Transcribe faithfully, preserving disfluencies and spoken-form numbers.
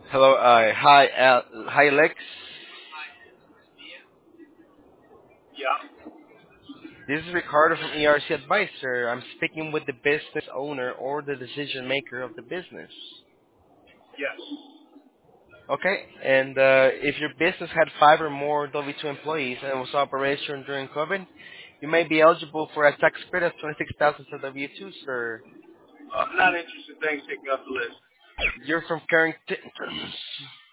Hello, uh, hi, Al, hi, Lex. Yeah. This is Ricardo from E R C Advisor. I'm speaking with the business owner or the decision maker of the business. Yes. Okay, and uh, if your business had five or more W two employees and was operational during COVID, you may be eligible for a tax credit of twenty-six thousand for W two, sir. I'm not interested. Thanks. Taking up the list. You're from Carrington.